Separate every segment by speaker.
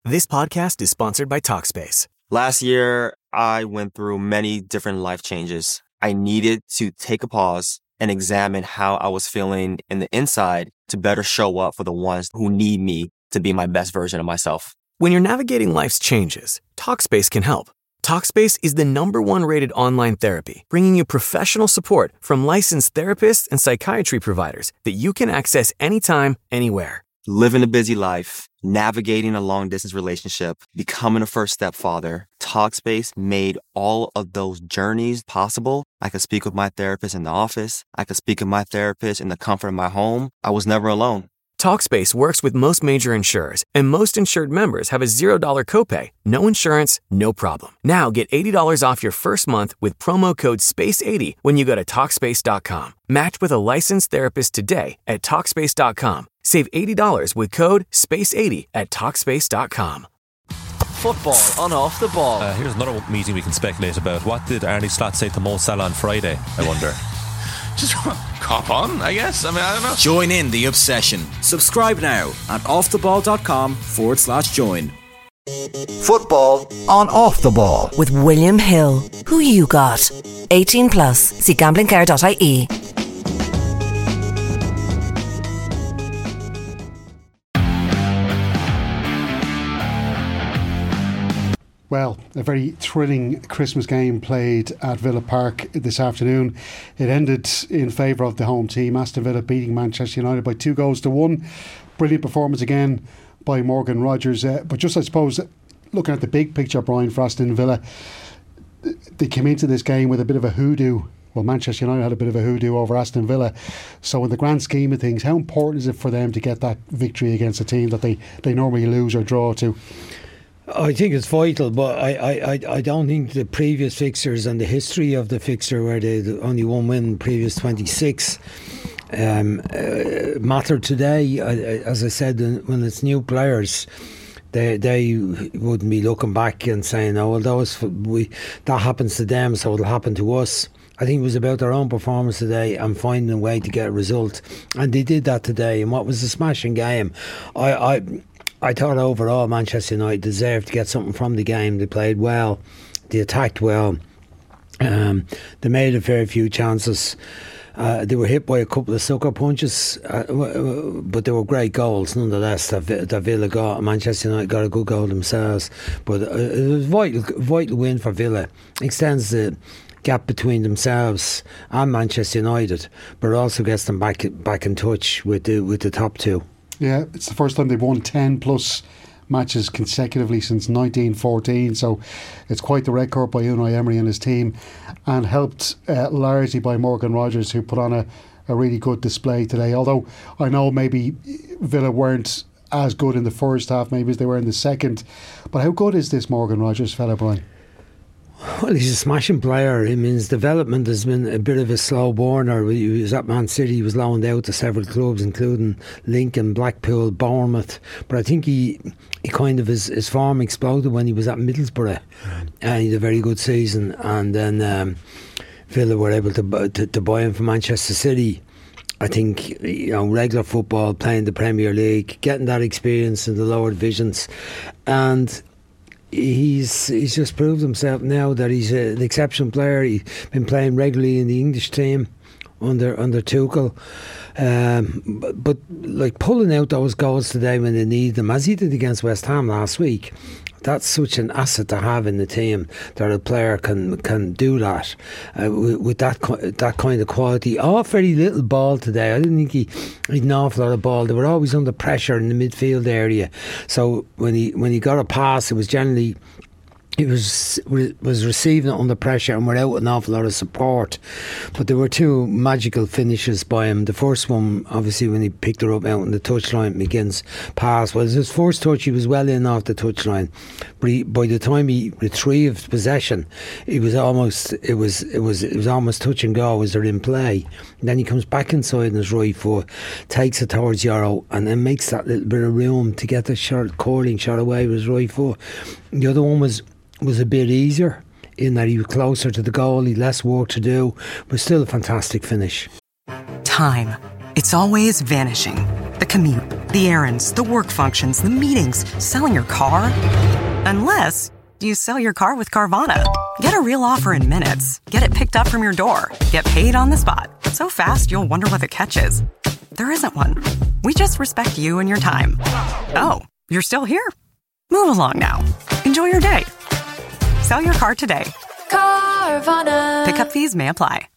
Speaker 1: This podcast is sponsored by Talkspace.
Speaker 2: Last year, I went through many different life changes. I needed to take a pause and examine how I was feeling in the inside to better show up for the ones who need me to be my best version of myself.
Speaker 1: When you're navigating life's changes, Talkspace can help. Talkspace is the #1 rated online therapy, bringing you professional support from licensed therapists and psychiatry providers that you can access anytime, anywhere.
Speaker 2: Living a busy life, navigating a long-distance relationship, becoming a first-step father, Talkspace made all of those journeys possible. I could speak with my therapist in the office. I could speak with my therapist in the comfort of my home. I was never alone.
Speaker 1: Talkspace works with most major insurers, and most insured members have a $0 copay. No insurance, no problem. Now get $80 off your first month with promo code SPACE80 when you go to Talkspace.com. Match with a licensed therapist today at Talkspace.com. Save $80 with code SPACE80 at Talkspace.com.
Speaker 3: Football on Off the Ball.
Speaker 4: Here's another meeting we can speculate about. What did Arnie Slot say to Mo Salah on Friday, I wonder?
Speaker 5: Just cop on, I guess. I don't know.
Speaker 6: Join in the obsession. Subscribe now at offtheball.com/join.
Speaker 7: Football on Off the Ball
Speaker 8: with William Hill. Who you got? 18 plus. See gamblingcare.ie.
Speaker 9: Well, a very thrilling Christmas game played at Villa Park this afternoon. It ended in favour of the home team, Aston Villa beating Manchester United by 2-1. Brilliant performance again by Morgan Rogers. But just, I suppose, looking at the big picture, Brian, for Aston Villa, they came into this game with a bit of a hoodoo. Well, Manchester United had a bit of a hoodoo over Aston Villa. So in the grand scheme of things, how important is it for them to get that victory against a team that they normally lose or draw to?
Speaker 10: I think it's vital, but I don't think the previous fixtures and the history of the fixture, where they only one win in the previous 26, matter today. As I said, when it's new players, they wouldn't be looking back and saying, "Oh, well, that happens to them, so it'll happen to us." I think it was about their own performance today and finding a way to get a result, and they did that today. And what was a smashing game. I thought overall Manchester United deserved to get something from the game. They played well, they attacked well, they made a very few chances. They were hit by a couple of sucker punches, but they were great goals nonetheless that Villa got. Manchester United got a good goal themselves, but it was a vital win for Villa. It extends the gap between themselves and Manchester United, but it also gets them back in touch with the top two.
Speaker 9: Yeah, it's the first time they've won 10 plus matches consecutively since 1914, so it's quite the record by Unai Emery and his team, and helped largely by Morgan Rogers, who put on a really good display today. Although I know maybe Villa weren't as good in the first half maybe as they were in the second, but how good is this Morgan Rogers fella, Brian?
Speaker 10: Well, he's a smashing player. I mean, his development has been a bit of a slow burner. He was at Man City, he was loaned out to several clubs, including Lincoln, Blackpool, Bournemouth. But I think he kind of, his form exploded when he was at Middlesbrough. And he had a very good season. And then Villa were able to buy him from Manchester City. I think, regular football, playing the Premier League, getting that experience in the lower divisions. And he's just proved himself now that he's an exceptional player. He's been playing regularly in the English team under Tuchel, but like pulling out those goals today when they need them, as he did against West Ham last week. That's such an asset to have in the team, that a player can do that with that kind of quality. Very little ball today. I didn't think he had an awful lot of ball. They were always under pressure in the midfield area. So when he got a pass, it was generally, he was receiving it under pressure and without an awful lot of support. But there were two magical finishes by him. The first one, obviously, when he picked her up out on the touchline, McGinn's pass was his first touch. He was well in off the touchline, but by the time he retrieved possession, it was almost touch and go. Was there in play? And then he comes back inside on his right foot, takes it towards Yoro, and then makes that little bit of room to get the curling shot away with his right foot. The other one was a bit easier, in that he was closer to the goal, he had less work to do, but still a fantastic finish.
Speaker 11: Time. It's always vanishing. The commute, The errands, the work functions, the meetings, selling your car. Unless you sell your car with Carvana. Get a real offer in minutes. Get it picked up from your door. Get paid on the spot. So fast, you'll wonder what the catch is. There isn't one. We just respect you and your time. Oh, you're still here? Move along now. Enjoy your day. Sell your car today.
Speaker 12: Carvana.
Speaker 11: Pickup fees may apply.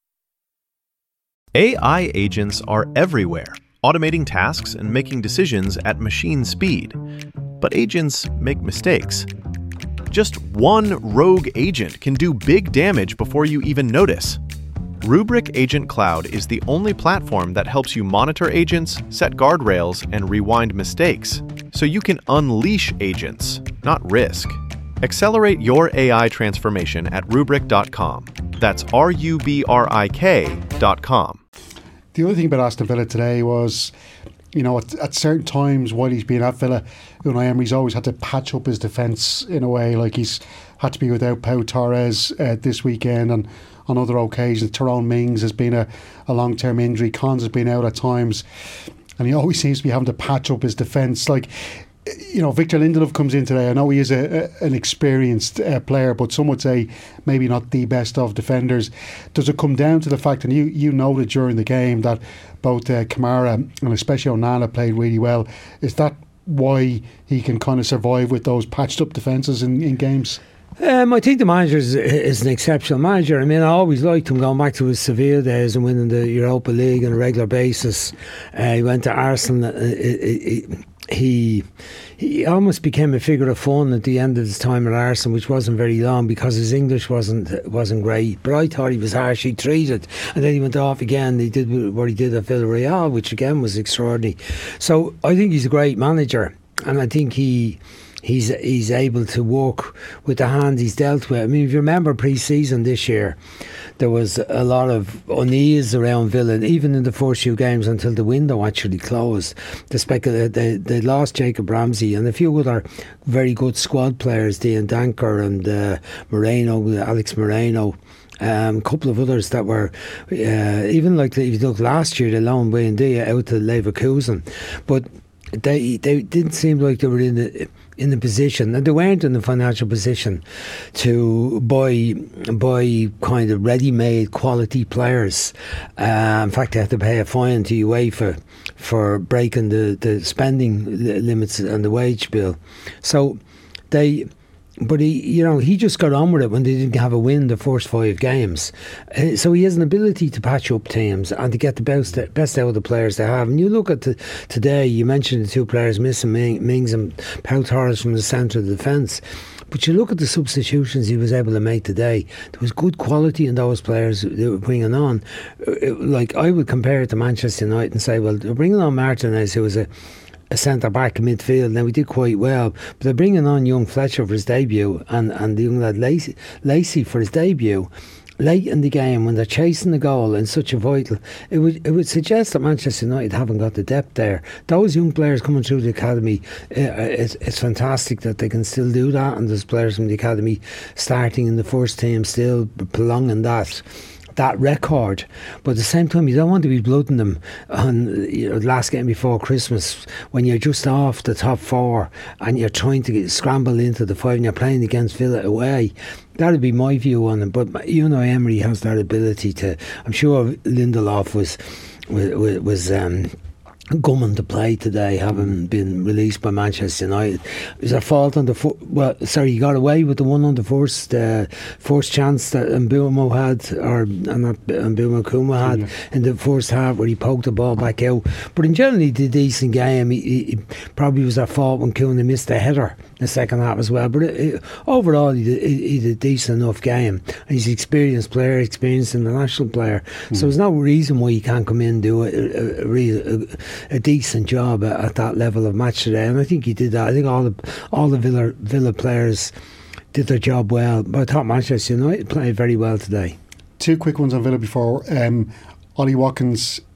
Speaker 13: AI agents are everywhere, automating tasks and making decisions at machine speed. But agents make mistakes. Just one rogue agent can do big damage before you even notice. Rubrik Agent Cloud is the only platform that helps you monitor agents, set guardrails, and rewind mistakes, so you can unleash agents, not risk. Accelerate your AI transformation at Rubrik.com. That's RUBRIK.com.
Speaker 9: The other thing about Aston Villa today was, you know, at certain times while he's been at Villa, Unai Emery's always had to patch up his defence in a way. Like he's had to be without Pau Torres this weekend, and on other occasions Tyrone Mings has been a long-term injury. Cons has been out at times, and he always seems to be having to patch up his defence. Like, you know, Victor Lindelof comes in today. I know he is an experienced player, but some would say maybe not the best of defenders. Does it come down to the fact, and you noted during the game, that both Kamara and especially Onana played really well? Is that why he can kind of survive with those patched up defences in games?
Speaker 10: I think the manager is an exceptional manager. I mean, I always liked him going back to his Sevilla days and winning the Europa League on a regular basis. He went to Arsenal. He almost became a figure of fun at the end of his time at Arsenal, which wasn't very long because his English wasn't great. But I thought he was harshly treated, and then he went off again. He did what he did at Villarreal, which again was extraordinary. So I think he's a great manager, and I think he's able to work with the hand he's dealt with. I mean, if you remember pre-season this year, there was a lot of unease around Villa, even in the first few games until the window actually closed. They lost Jacob Ramsey and a few other very good squad players, Dean Danker and Alex Moreno. A couple of others that were even like, if you look last year, they loaned Wayne Dia out to Leverkusen, but they didn't seem like they were in the position, and they weren't in the financial position to buy kind of ready-made quality players. In fact, they had to pay a fine to UEFA for breaking the spending limits and the wage bill. So he just got on with it when they didn't have a win the first 5 games. So he has an ability to patch up teams and to get the best out of the players they have. And you look at today, you mentioned the 2 players missing, Mings and Pau Torres from the centre of the defence. But you look at the substitutions he was able to make today. There was good quality in those players they were bringing on. Like, I would compare it to Manchester United and say, well, they're bringing on Martinez, who was a centre-back in midfield. Now, we did quite well, but they're bringing on young Fletcher for his debut and the young lad Lacey for his debut late in the game when they're chasing the goal in such a vital. It would suggest that Manchester United haven't got the depth there. Those young players coming through the academy, it's fantastic that they can still do that, and there's players from the academy starting in the first team still prolonging that record. But at the same time, you don't want to be blooding them on the last game before Christmas when you're just off the top 4 and you're trying to scramble into the 5 and you're playing against Villa away. That would be my view on it. But Unai Emery has that ability to. I'm sure Lindelof was gumming to play today, having been released by Manchester United. Is there fault on the he got away with the one on the first chance that Mbeumo had, or not Mbeumo Kuma had in the first half, where he poked the ball back out. But in general, he did a decent game. He probably was at fault when Kuna missed the header in the second half as well. But overall, he did a decent enough game. And he's an experienced player, experienced international player. So there's no reason why he can't come in and do a decent job at that level of match today, and I think he did that. I think all the Villa players did their job well, but I thought Manchester United played very well today.
Speaker 9: 2 quick ones on Villa before Ollie Watkins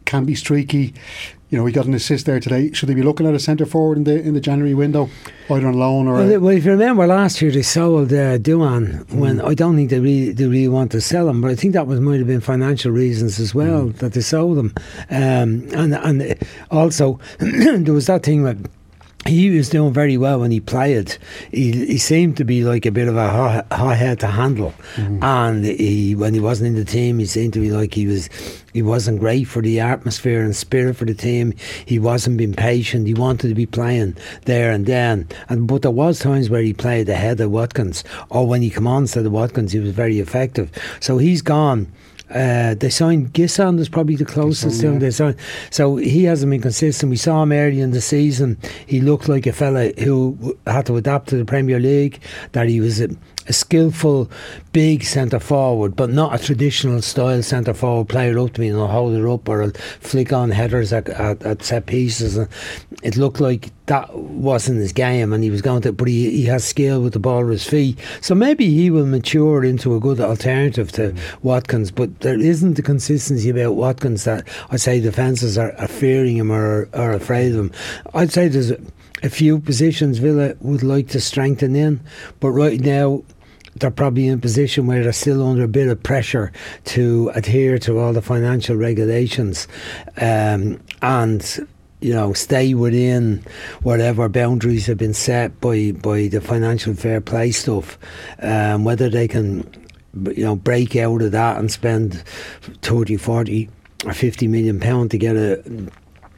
Speaker 9: can be streaky. You know, he got an assist there today. Should they be looking at a centre forward in the January window, either on loan or?
Speaker 10: Well, if you remember last year, they sold Duan when I don't think they really want to sell him, but I think that might have been financial reasons as well that they sold him. And also there was that thing that he was doing very well when he played. He seemed to be like a bit of a hot head to handle, and when he wasn't in the team, he seemed to be like he wasn't great for the atmosphere and spirit for the team. He wasn't being patient. He wanted to be playing there and then. But there was times where he played ahead of Watkins, or when he came on instead of Watkins, he was very effective. So he's gone. They signed Gisson, is probably the closest to him. They signed, so he hasn't been consistent. We saw him early in the season. He looked like a fella who had to adapt to the Premier League, that he was a skillful big centre forward, but not a traditional style centre forward player up to me and I'll hold it up or I'll flick on headers at set pieces. And it looked like that wasn't his game, and he was going to, but he has skill with the ball at his feet, so maybe he will mature into a good alternative to Watkins. But there isn't the consistency about Watkins that I say defences are fearing him or are afraid of him. I'd say there's a few positions Villa would like to strengthen in, but right now they're probably in a position where they're still under a bit of pressure to adhere to all the financial regulations, and you know, stay within whatever boundaries have been set by the financial fair play stuff. Whether they can, you know, break out of that and spend 30, 40 or 50 million pound to get an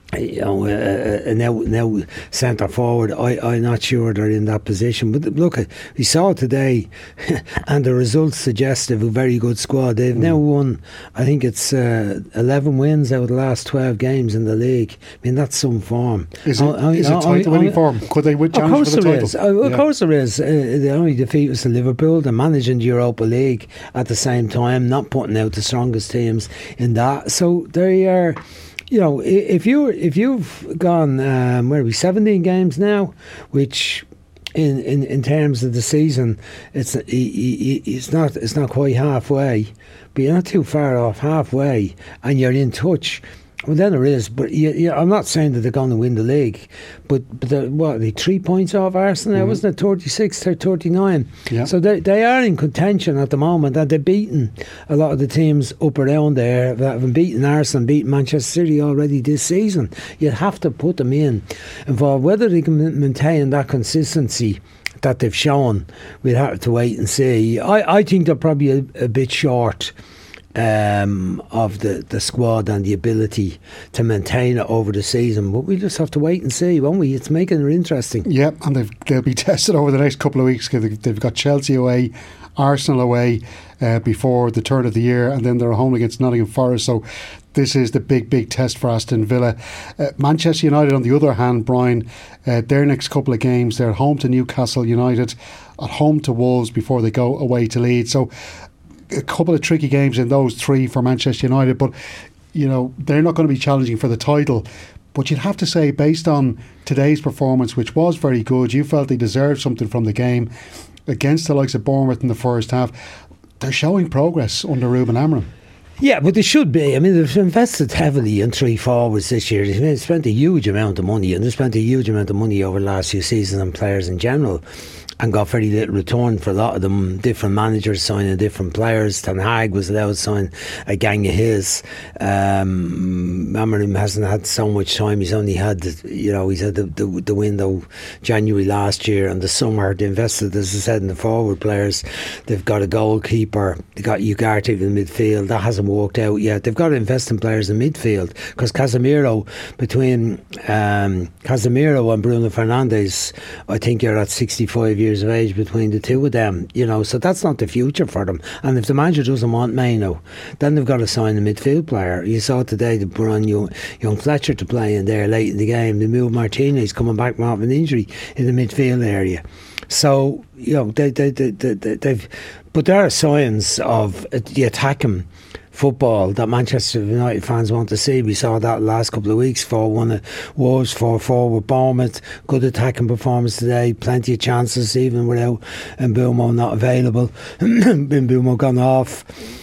Speaker 10: out centre forward, I'm not sure they're in that position. But look, we saw today and the results suggest they have a very good squad. They've now won, I think it's 11 wins out of the last 12 games in the league. I mean, that's some form.
Speaker 9: Is it title winning form? Could they challenge for the title?
Speaker 10: Of course there is. The only defeat was to Liverpool. They're managing the Europa League at the same time, not putting out the strongest teams in that. So they are, you know, if you've gone where are we, 17 games now, which in terms of the season, it's not quite halfway, but you're not too far off halfway, and you're in touch. Well, then there is, but I'm not saying that they're going to win the league, but they 3 points off Arsenal now, wasn't it? 36 to 39. Yeah. So they are in contention at the moment, and they've beaten a lot of the teams up around there that have beaten Arsenal, beaten Manchester City already this season. You'd have to put them involved. Whether they can maintain that consistency that they've shown, we'll have to wait and see. I think they're probably a bit short of the squad and the ability to maintain it over the season, but we just have to wait and see, won't we? It's making it interesting.
Speaker 9: Yeah, and they'll be tested over the next couple of weeks. They've got Chelsea away, Arsenal away before the turn of the year, and then they're home against Nottingham Forest. So this is the big test for Aston Villa. Manchester United, on the other hand, Brian, their next couple of games, they're at home to Newcastle United, at home to Wolves before they go away to Leeds. So a couple of tricky games in those three for Manchester United, but you know, they're not going to be challenging for the title. But you'd have to say, based on today's performance, which was very good, you felt they deserved something from the game against the likes of Bournemouth in the first half. They're showing progress under Ruben Amorim.
Speaker 10: Yeah, but they should be. I mean, they've invested heavily in three forwards this year. They've spent a huge amount of money, and they've spent a huge amount of money over the last few seasons on players in general, and got very little return for a lot of them. Different managers signing different players. Ten Hag was allowed to sign a gang of his. Amorim hasn't had so much time. He's only had, he's had the window January last year and the summer. They invested, as I said, in the forward players. They've got a goalkeeper. They got Ugarte in midfield. That hasn't worked out yet. They've got to invest in players in midfield, because between Casemiro and Bruno Fernandes, I think you're at 65 years of age between the two of them, so that's not the future for them. And if the manager doesn't want Maino, then they've got to sign a midfield player. You saw today they brought on young Fletcher to play in there late in the game. They moved Martinez, coming back from an injury, in the midfield area. So they've, but there are signs of the attacking football that Manchester United fans want to see. We saw that last couple of weeks. 4-1 at Wolves, 4-4 with Bournemouth. Good attacking performance today. Plenty of chances even without Mbeumo not available. Mbeumo gone off.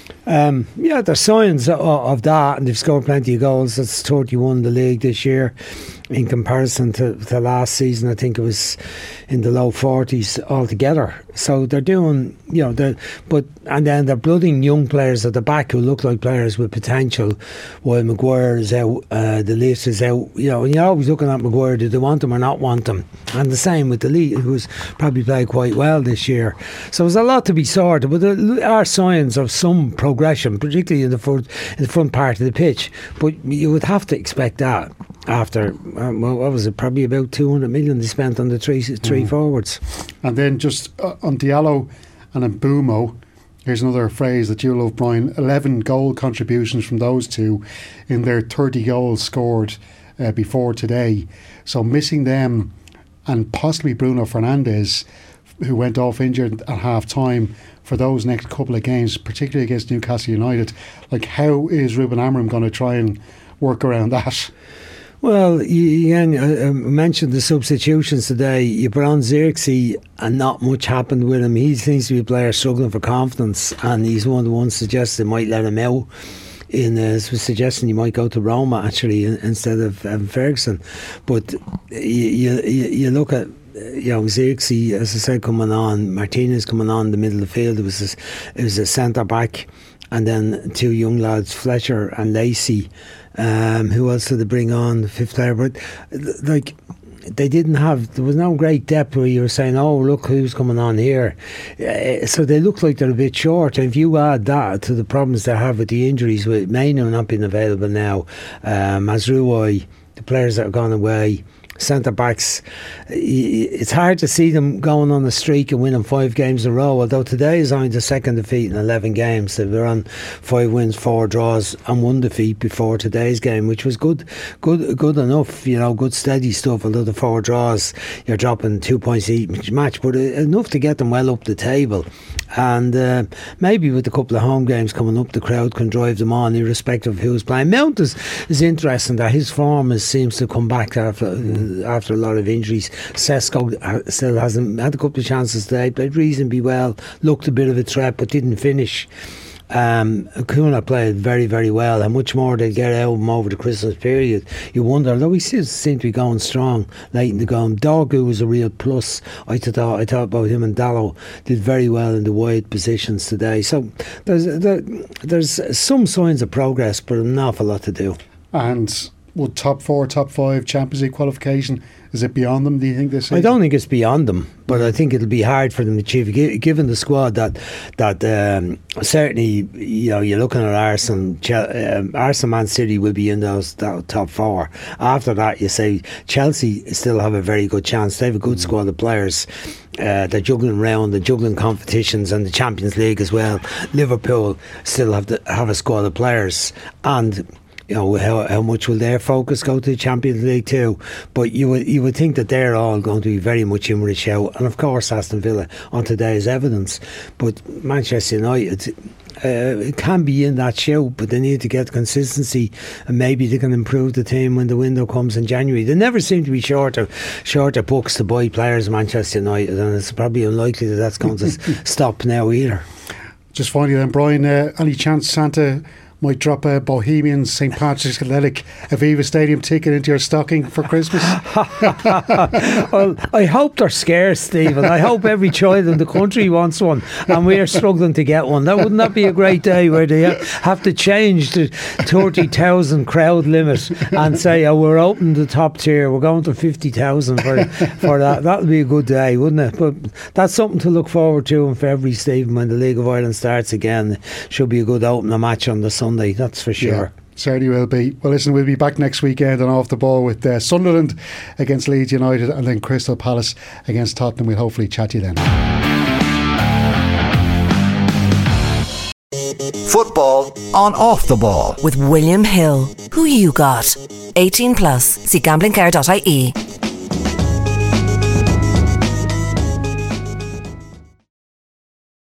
Speaker 10: There's signs of that, and they've scored plenty of goals. That's 31 in the league this year. In comparison to last season, I think it was in the low 40s altogether. So they're doing, and then they're blooding young players at the back who look like players with potential, while Maguire is out, the list is out. And you're always looking at Maguire, do they want him or not want him? And the same with the league, who's probably played quite well this year. So there's a lot to be sorted, but there are signs of some progression, particularly in the front part of the pitch. But you would have to expect that after, what was it, probably about 200 million they spent on the three forwards.
Speaker 9: And then just on Diallo and Mbeumo, here's another phrase that you love, Brian. 11 goal contributions from those two in their 30 goals scored before today. So missing them, and possibly Bruno Fernandes, who went off injured at half time for those next couple of games, particularly against Newcastle United. Like, how is Ruben Amorim going to try and work around that?
Speaker 10: Well, you mentioned the substitutions today. You put on Xerxes and not much happened with him. He seems to be a player struggling for confidence, and he's one of the ones suggesting might let him out. Suggesting he might go to Roma actually instead of Ferguson. But you look at Xerxes, as I said, coming on, Martinez coming on in the middle of the field. It was a centre back, and then two young lads, Fletcher and Lacey. Who else did they bring on, the fifth player? But like, there was no great depth where you were saying, oh, look who's coming on here. So they look like they're a bit short. And if you add that to the problems they have with the injuries, with Maino not being available now, Mazraoui, the players that have gone away, centre backs, it's hard to see them going on a streak and winning 5 games in a row, although today is only the second defeat in 11 games. They were on 5 wins, 4 draws and 1 defeat before today's game, which was good enough, good steady stuff. Although the 4 draws, you're dropping 2 points each match, but enough to get them well up the table. And maybe with a couple of home games coming up, the crowd can drive them on irrespective of who's playing. Mount is interesting that his form seems to come back after a lot of injuries. Sesko still hasn't had a couple of chances today, played reasonably well, looked a bit of a threat but didn't finish. Kuna played very, very well. How much more they'll get out of him over the Christmas period, you wonder, although he still seemed to be going strong late in the game. Dorgu was a real plus. I thought about him, and Dallo did very well in the wide positions today. So there's some signs of progress, but an awful lot to do.
Speaker 9: And would top 4, top 5 Champions League qualification, is it beyond them, do you think, this season?
Speaker 10: I don't think it's beyond them, but I think it'll be hard for them to achieve, given the squad that certainly, you're looking at Arsenal, Man City will be in that top 4. After that, you say Chelsea still have a very good chance. They have a good squad of players. They're juggling around, the juggling competitions and the Champions League as well. Liverpool still have a squad of players, and how much will their focus go to the Champions League too? But you would think that they're all going to be very much in with a shout, and of course Aston Villa on today's evidence. But Manchester United, it can be in that shout, but they need to get consistency, and maybe they can improve the team when the window comes in January. They never seem to be short of books to buy players, Manchester United, and it's probably unlikely that that's going to stop now either.
Speaker 9: Just finally then, Brian, any chance Santa might drop a Bohemian St Patrick's Athletic Aviva Stadium ticket into your stocking for Christmas?
Speaker 10: Well, I hope they're scarce, Stephen. I hope every child in the country wants one, and we are struggling to get one. Wouldn't that be a great day where they have to change the 30,000 crowd limit and say, oh, we're opening the top tier, we're going to 50,000 for that. That would be a good day, wouldn't it? But that's something to look forward to in February, Stephen, when the League of Ireland starts again. Should be a good opener match on the Sunday, that's for sure.
Speaker 9: Yeah, certainly will be. Well, listen, we'll be back next weekend and Off the Ball with Sunderland against Leeds United, and then Crystal Palace against Tottenham. We'll hopefully chat to you then.
Speaker 7: Football on Off the Ball
Speaker 8: with William Hill. Who you got? 18 plus. See gamblingcare.ie.